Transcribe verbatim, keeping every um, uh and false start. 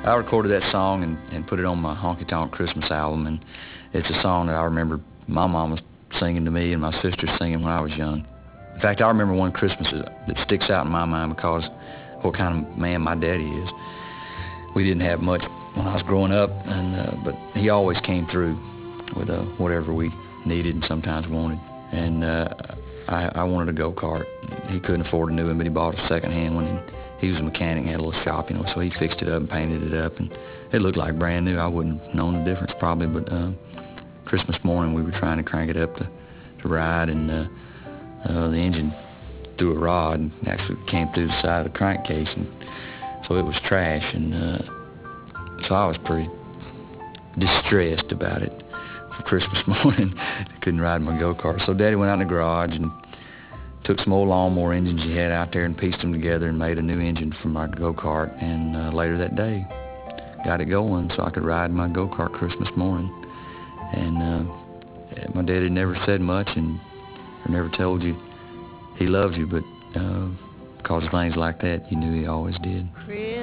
I recorded that song and, and put it on my Honky Tonk Christmas album, and it's a song that I remember my mom was singing to me and my sisters singing when I was young. In fact, I remember one Christmas that sticks out in my mind because what kind of man my daddy is. We didn't have much when I was growing up, and uh, but he always came through with uh, whatever we needed and sometimes wanted. And uh, I, I wanted a go-kart. He couldn't afford a new one, but he bought a second-hand one. And he was a mechanic and had a little shop, you know, so he fixed it up and painted it up, and it looked like brand new. I wouldn't have known the difference probably, but uh, Christmas morning we were trying to crank it up to, to ride, and uh, uh, the engine threw a rod and actually came through the side of the crankcase, and so it was trash, and uh, so I was pretty distressed about it for Christmas morning. I couldn't ride my go-kart, so Daddy went out in the garage and took some old lawnmower engines he had out there and pieced them together and made a new engine for my go-kart, and uh, later that day got it going so I could ride my go-kart Christmas morning. And uh, my daddy never said much and or never told you he loved you, but uh, because of things like that, you knew he always did.